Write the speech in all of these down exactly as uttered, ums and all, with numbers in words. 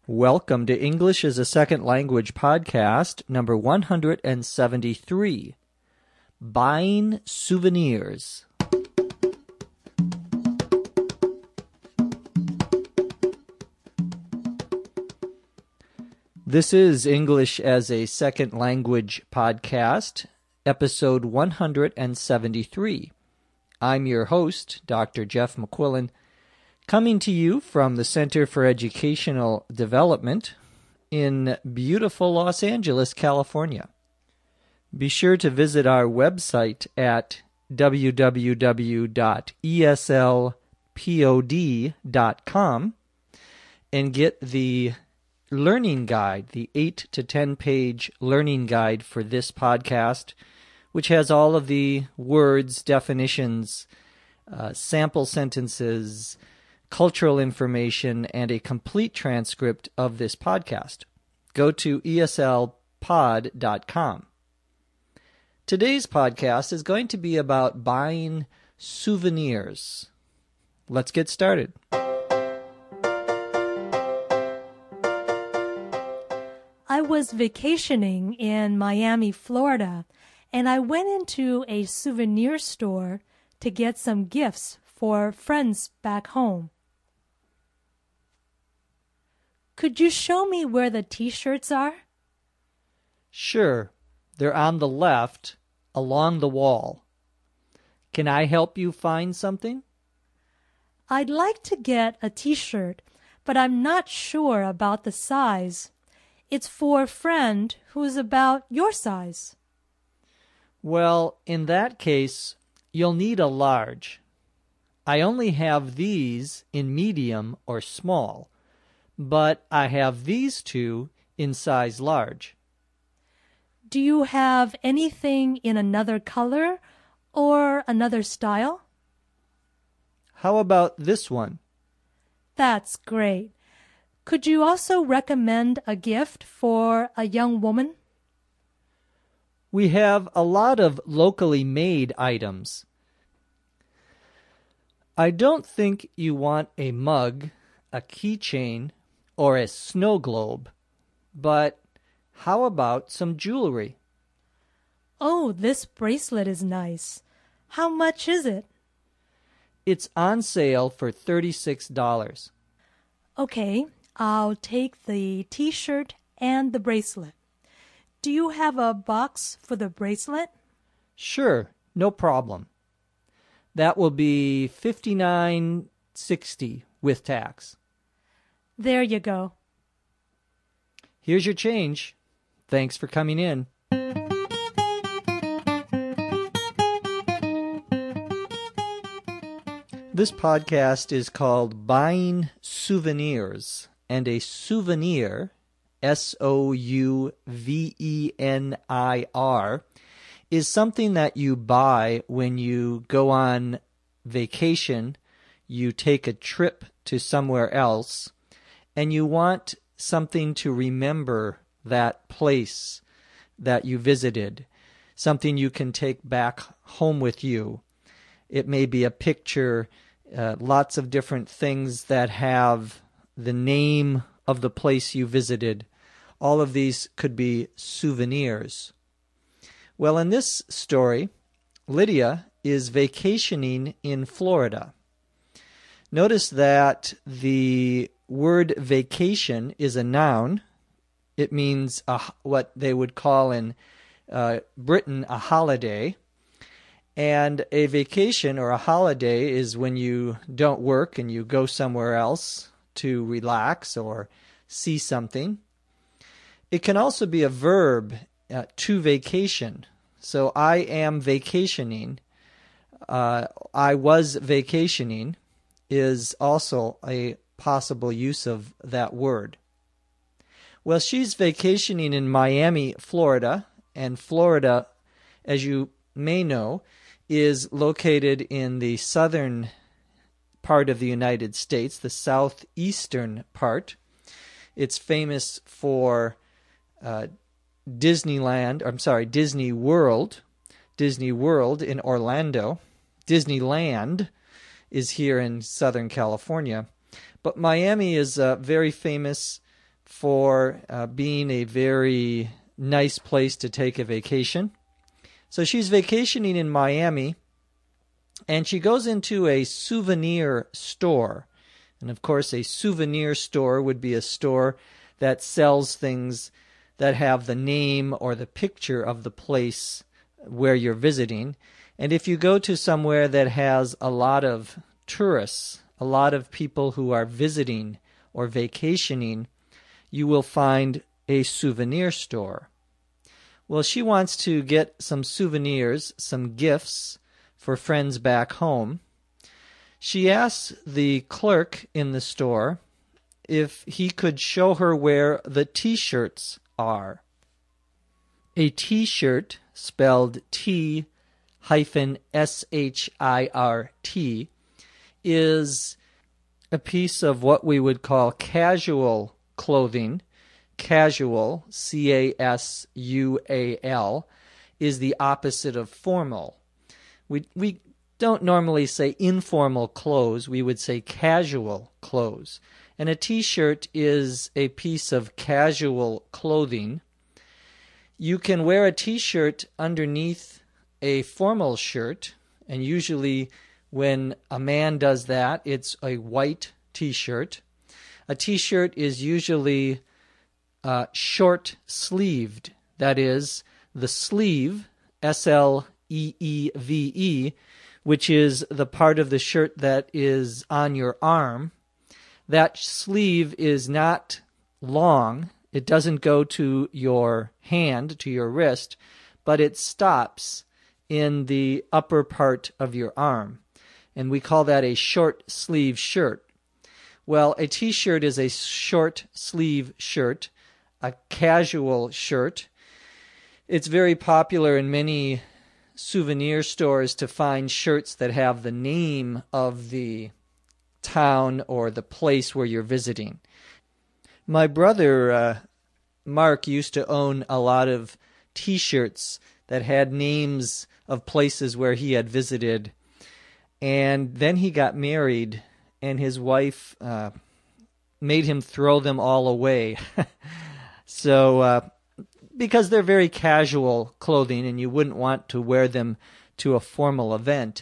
Welcome to English as a Second Language podcast, number one hundred seventy-three, Buying Souvenirs. This is English as a Second Language podcast, episode one hundred seventy-three. I'm your host, Doctor Jeff McQuillan, coming to you from the Center for Educational Development in beautiful Los Angeles, California. Be sure to visit our website at w w w dot e s l pod dot com and get the learning guide, the eight to ten page learning guide for this podcast, which has all of the words, definitions, uh, sample sentences, cultural information, and a complete transcript of this podcast. Go to e s l pod dot com. Today's podcast is going to be about buying souvenirs. Let's get started. I was vacationing in Miami, Florida, and I went into a souvenir store to get some gifts for friends back home. Could you show me where the t-shirts are? Sure. They're on the left, along the wall. Can I help you find something? I'd like to get a t-shirt, but I'm not sure about the size. It's for a friend who's about your size. Well, in that case, you'll need a large. I only have these in medium or small, but I have these two in size large. Do you have anything in another color or another style? How about this one? That's great. Could you also recommend a gift for a young woman? We have a lot of locally made items. I don't think you want a mug, a keychain, or a snow globe, but how about some jewelry? Oh, this bracelet is nice. How much is it? It's on sale for thirty-six dollars. Okay, I'll take the t-shirt and the bracelet. Do you have a box for the bracelet? Sure, no problem. That will be fifty-nine sixty with tax. There you go. Here's your change. Thanks for coming in. This podcast is called Buying Souvenirs, and a souvenir, S O U V E N I R, is something that you buy when you go on vacation, you take a trip to somewhere else, and you want something to remember that place that you visited, something you can take back home with you. It may be a picture, uh, lots of different things that have the name of the place you visited. All of these could be souvenirs. Well, in this story, Lydia is vacationing in Florida. Notice that the word vacation is a noun. It means a, what they would call in uh, Britain a holiday. And a vacation or a holiday is when you don't work and you go somewhere else to relax or see something. It can also be a verb, uh, to vacation. So I am vacationing. Uh, I was vacationing is also a possible use of that word. Well, she's vacationing in Miami, Florida, and Florida, as you may know, is located in the southern part of the United States, the southeastern part. It's famous for uh, Disneyland, I'm sorry, Disney World, Disney World in Orlando. Disneyland is here in Southern California. But Miami is uh, very famous for uh, being a very nice place to take a vacation. So she's vacationing in Miami, and she goes into a souvenir store. And of course, a souvenir store would be a store that sells things that have the name or the picture of the place where you're visiting. And if you go to somewhere that has a lot of tourists, a lot of people who are visiting or vacationing, you will find a souvenir store. Well, she wants to get some souvenirs, some gifts for friends back home. She asks the clerk in the store if he could show her where the T-shirts are. A T-shirt, spelled T hyphen S H I R T, is a piece of what we would call casual clothing. Casual, C A S U A L, is the opposite of formal. We we don't normally say informal clothes. We would say casual clothes. And a T-shirt is a piece of casual clothing. You can wear a T-shirt underneath a formal shirt, and usually when a man does that, it's a white T-shirt. A T-shirt is usually uh, short-sleeved. That is, the sleeve, S L E E V E, which is the part of the shirt that is on your arm. That sleeve is not long. It doesn't go to your hand, to your wrist, but it stops in the upper part of your arm. And we call that a short sleeve shirt. Well, a T-shirt is a short sleeve shirt, a casual shirt. It's very popular in many souvenir stores to find shirts that have the name of the town or the place where you're visiting. My brother, uh, Mark, used to own a lot of T-shirts that had names of places where he had visited. And then he got married, and his wife uh, made him throw them all away. so, uh, because they're very casual clothing, and you wouldn't want to wear them to a formal event.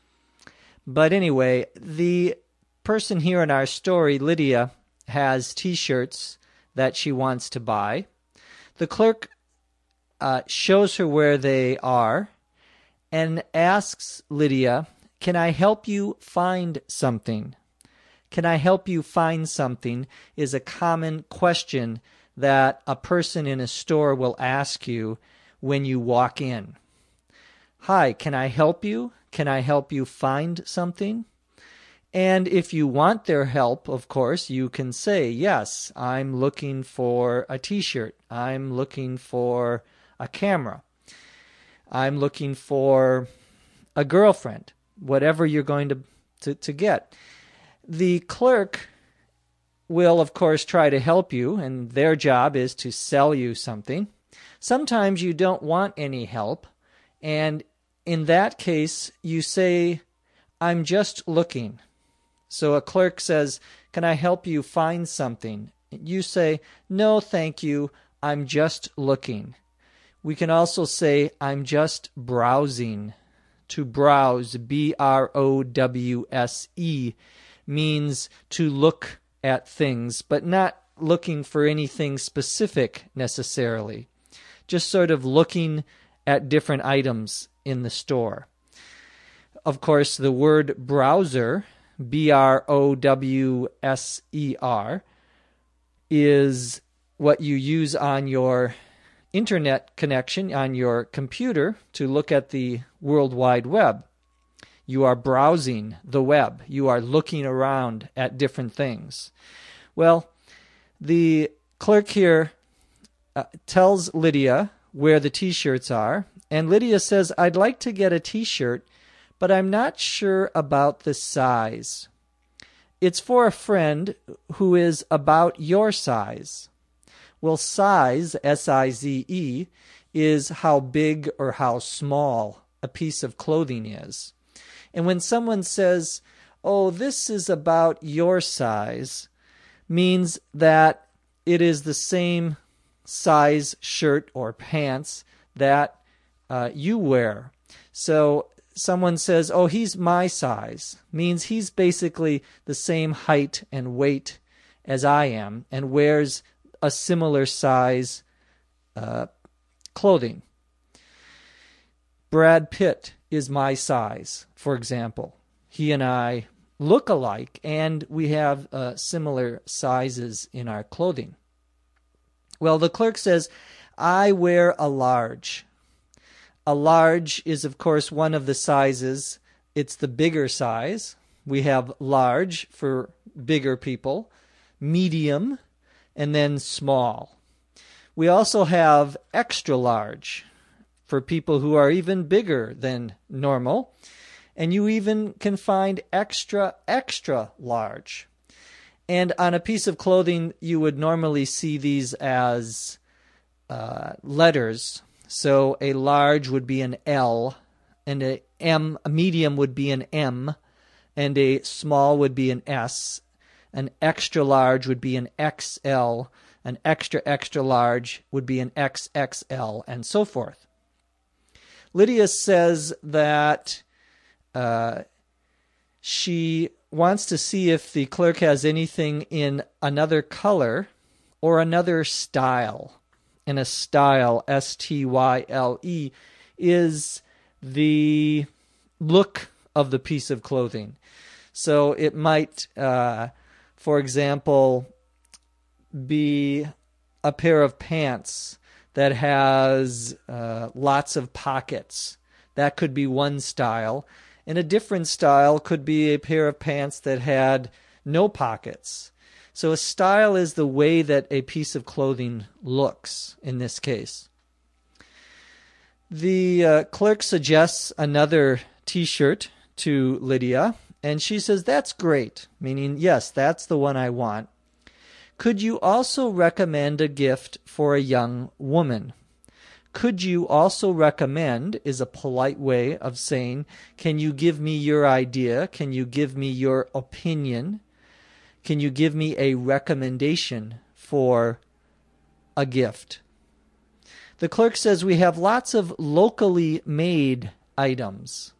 But anyway, the person here in our story, Lydia, has T-shirts that she wants to buy. The clerk uh, shows her where they are and asks Lydia, "Can I help you find something?" Can I help you find something is a common question that a person in a store will ask you when you walk in. Hi, can I help you? Can I help you find something? And if you want their help, of course, you can say, yes, I'm looking for a T-shirt. I'm looking for a camera. I'm looking for a girlfriend, whatever you're going to, to, to get. The clerk will, of course, try to help you, and their job is to sell you something. Sometimes you don't want any help, and in that case, you say, I'm just looking. So a clerk says, can I help you find something? You say, no, thank you, I'm just looking. We can also say, I'm just browsing. To browse, B R O W S E, means to look at things, but not looking for anything specific necessarily. Just sort of looking at different items in the store. Of course, the word browser, B R O W S E R, is what you use on your internet connection, on your computer, to look at the World Wide Web. You are browsing the web. You are looking around at different things. Well, the clerk here uh, tells Lydia where the T-shirts are, and Lydia says, I'd like to get a T-shirt, but I'm not sure about the size. It's for a friend who is about your size. Well, size, S I Z E, is how big or how small a piece of clothing is. And when someone says, oh, this is about your size, means that it is the same size shirt or pants that uh, you wear. So someone says, oh, he's my size, means he's basically the same height and weight as I am and wears a similar size uh, clothing. Brad Pitt is my size, for example. He and I look alike, and we have uh, similar sizes in our clothing. Well, the clerk says, I wear a large. A large is, of course, one of the sizes. It's the bigger size. We have large for bigger people, medium, and then small. We also have extra large for people who are even bigger than normal. And you even can find extra, extra large. And on a piece of clothing, you would normally see these as uh, letters. So a large would be an L, and a M, a medium would be an M, and a small would be an S. An extra large would be an X L. An extra, extra large would be an X X L, and so forth. Lydia says that uh, she wants to see if the clerk has anything in another color or another style. And a style, S T Y L E, is the look of the piece of clothing. So it might, uh, for example, be a pair of pants that has uh, lots of pockets. That could be one style. And a different style could be a pair of pants that had no pockets. So a style is the way that a piece of clothing looks in this case. The uh, clerk suggests another T-shirt to Lydia, and she says, that's great, meaning, yes, that's the one I want. Could you also recommend a gift for a young woman? Could you also recommend is a polite way of saying, can you give me your idea? Can you give me your opinion? Can you give me a recommendation for a gift? The clerk says we have lots of locally made items.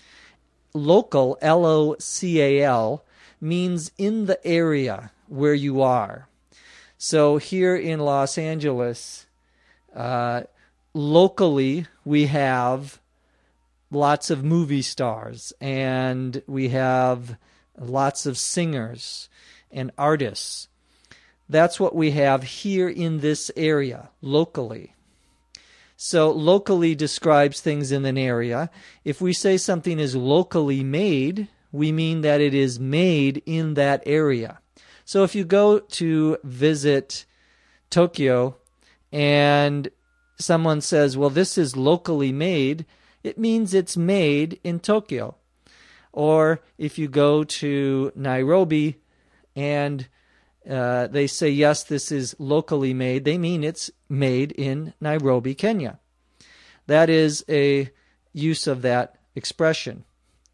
Local, L O C A L, means in the area where you are. So here in Los Angeles, uh, locally we have lots of movie stars, and we have lots of singers and artists. That's what we have here in this area, locally. So locally describes things in an area. If we say something is locally made, we mean that it is made in that area. So if you go to visit Tokyo and someone says, well, this is locally made, it means it's made in Tokyo. Or if you go to Nairobi and uh, they say, yes, this is locally made, they mean it's made in Nairobi, Kenya. That is a use of that expression.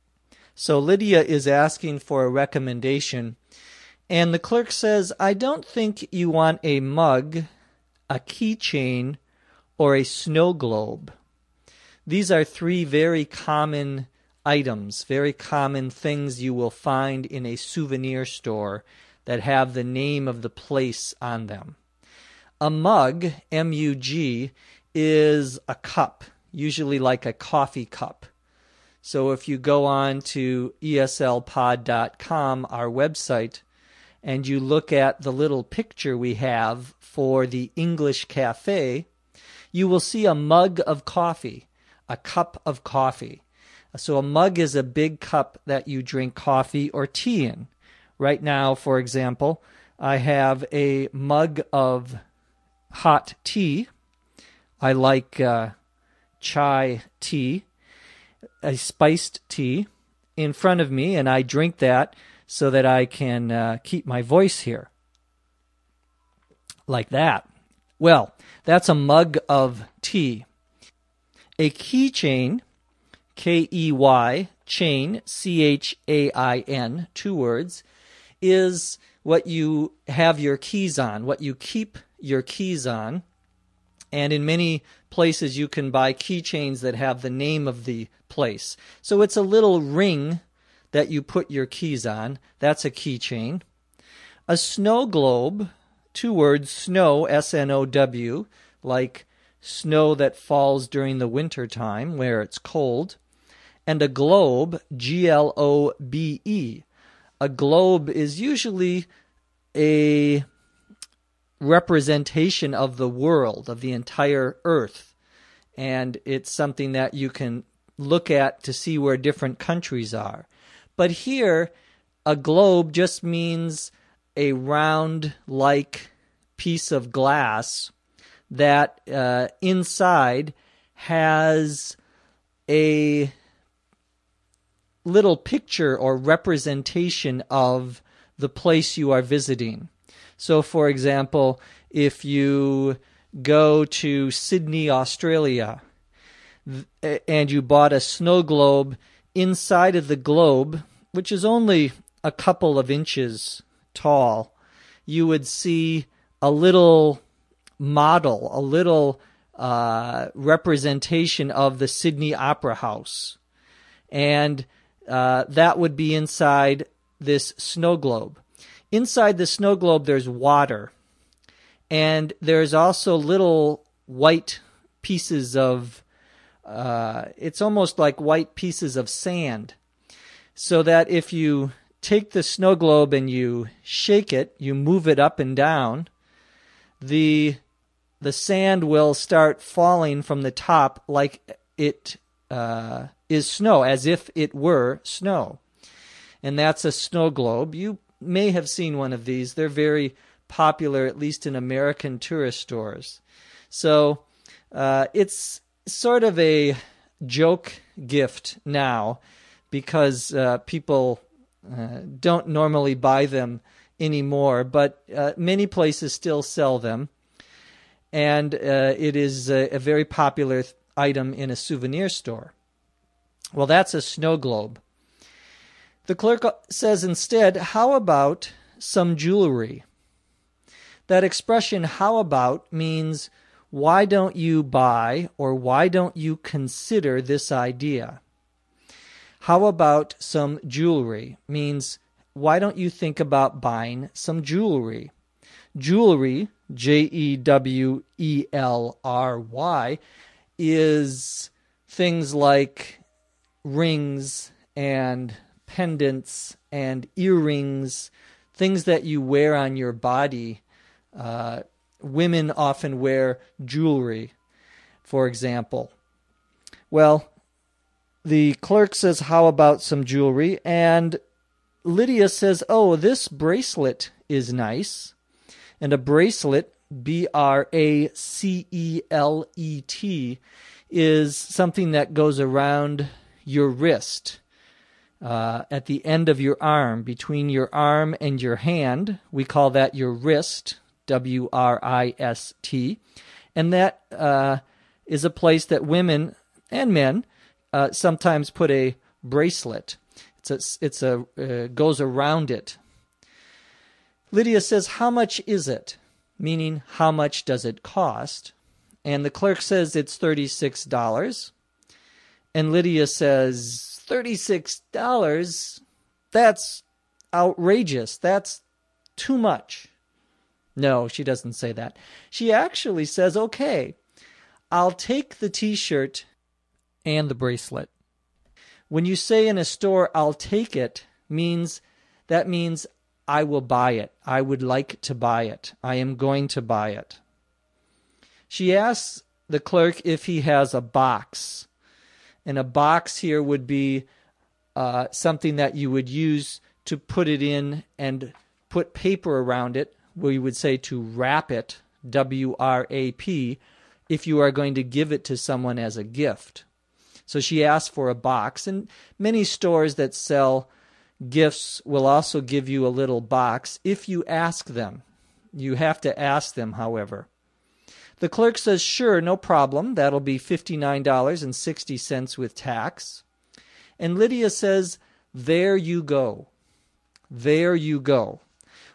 So Lydia is asking for a recommendation, and the clerk says, I don't think you want a mug, a keychain, or a snow globe. These are three very common items, very common things you will find in a souvenir store that have the name of the place on them. A mug, M U G, is a cup, usually like a coffee cup. So if you go on to E S L pod dot com, our website, and you look at the little picture we have for the English Cafe, you will see a mug of coffee, a cup of coffee. So a mug is a big cup that you drink coffee or tea in. Right now, for example, I have a mug of hot tea. I like uh, chai tea, a spiced tea, in front of me, and I drink that so that I can uh, keep my voice here. Like that. Well, that's a mug of tea. A keychain, K E Y, chain, C H A I N, two words, is what you have your keys on, what you keep your keys on. And in many places you can buy keychains that have the name of the place. So it's a little ring that you put your keys on. That's a keychain. A snow globe, two words, snow, S N O W, like snow that falls during the winter time where it's cold. And a globe, G L O B E. A globe is usually a representation of the world, of the entire earth. And it's something that you can look at to see where different countries are. But here, a globe just means a round-like piece of glass that uh, inside has a little picture or representation of the place you are visiting. So, for example, if you go to Sydney, Australia, and you bought a snow globe, inside of the globe, which is only a couple of inches tall, you would see a little model, a little uh, representation of the Sydney Opera House. And uh, that would be inside this snow globe. Inside the snow globe, there's water. And there's also little white pieces of, uh, it's almost like white pieces of sand. So that if you take the snow globe and you shake it, you move it up and down, the the sand will start falling from the top like it uh, is snow, as if it were snow. And that's a snow globe. You may have seen one of these. They're very popular, at least in American tourist stores. So uh, it's sort of a joke gift now because uh, people uh, don't normally buy them anymore, but uh, many places still sell them. And uh, it is a, a very popular th- item in a souvenir store. Well, that's a snow globe. The clerk says instead, how about some jewelry? That expression, how about, means why don't you buy or why don't you consider this idea? How about some jewelry means why don't you think about buying some jewelry? Jewelry, J E W E L R Y, is things like rings and pendants and earrings, things that you wear on your body. Uh, women often wear jewelry, for example. Well, the clerk says, how about some jewelry? And Lydia says, oh, this bracelet is nice. And a bracelet, B R A C E L E T, is something that goes around your wrist. Uh, at the end of your arm, between your arm and your hand. We call that your wrist, W R I S T. And that uh, is a place that women and men uh, sometimes put a bracelet. It's a, it's a uh, goes around it. Lydia says, how much is it? Meaning, how much does it cost? And the clerk says it's thirty-six dollars. And Lydia says, thirty-six dollars? That's outrageous. That's too much. No, she doesn't say that. She actually says, okay, I'll take the t-shirt and the bracelet. When you say in a store, I'll take it, means that means I will buy it. I would like to buy it. I am going to buy it. She asks the clerk if he has a box. And a box here would be uh, something that you would use to put it in and put paper around it. We would say to wrap it, W R A P, if you are going to give it to someone as a gift. So she asked for a box. And many stores that sell gifts will also give you a little box if you ask them. You have to ask them, however. The clerk says, sure, no problem. That'll be fifty-nine dollars and sixty cents with tax. And Lydia says, there you go. There you go.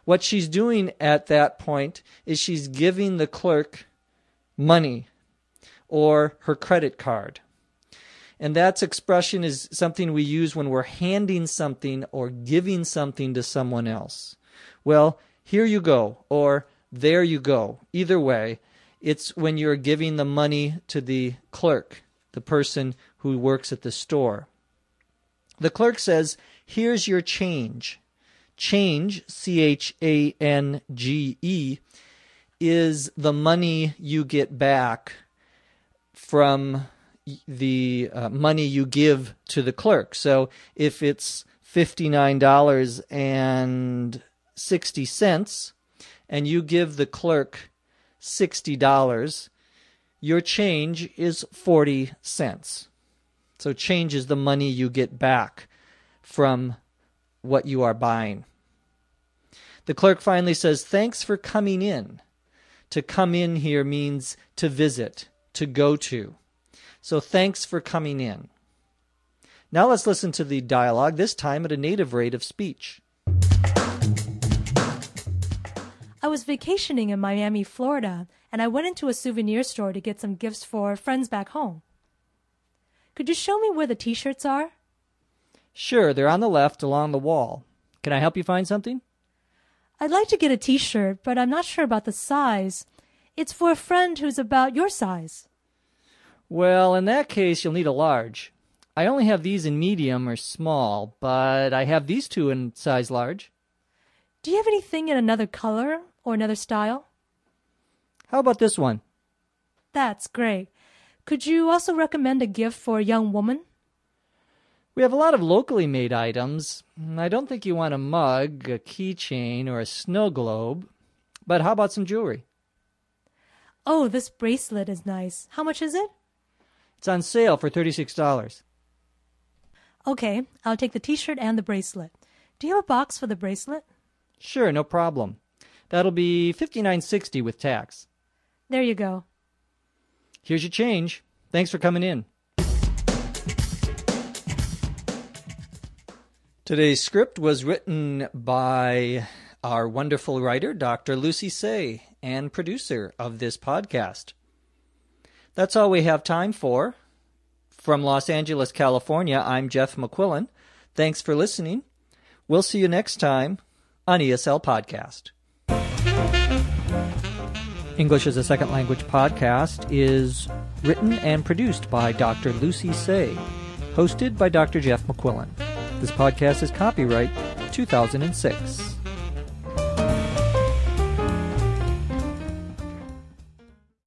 What she's doing at that point is she's giving the clerk money or her credit card. And that expression is something we use when we're handing something or giving something to someone else. Well, here you go, or there you go. Either way, it's when you're giving the money to the clerk, the person who works at the store. The clerk says, here's your change. Change, C H A N G E, is the money you get back from the uh, money you give to the clerk. So if it's fifty-nine dollars and sixty cents and you give the clerk sixty dollars, your change is forty cents. So change is the money you get back from what you are buying. The clerk finally says, thanks for coming in. To come in here means to visit, to go to. So thanks for coming in. Now let's listen to the dialogue, this time at a native rate of speech. I was vacationing in Miami, Florida, and I went into a souvenir store to get some gifts for friends back home. Could you show me where the t-shirts are? Sure, they're on the left along the wall. Can I help you find something? I'd like to get a t-shirt, but I'm not sure about the size. It's for a friend who's about your size. Well, in that case, you'll need a large. I only have these in medium or small, but I have these two in size large. Do you have anything in another color or another style? How about this one? That's great. Could you also recommend a gift for a young woman? We have a lot of locally made items. I don't think you want a mug, a keychain, or a snow globe. But how about some jewelry? Oh, this bracelet is nice. How much is it? It's on sale for thirty-six dollars. Okay, I'll take the t-shirt and the bracelet. Do you have a box for the bracelet? Sure, no problem. That'll be fifty-nine sixty with tax. There you go. Here's your change. Thanks for coming in. Today's script was written by our wonderful writer, Doctor Lucy Say, and producer of this podcast. That's all we have time for. From Los Angeles, California, I'm Jeff McQuillan. Thanks for listening. We'll see you next time on E S L Podcast. English as a Second Language podcast is written and produced by Doctor Lucy Say, hosted by Doctor Jeff McQuillan. This podcast is copyright two thousand six.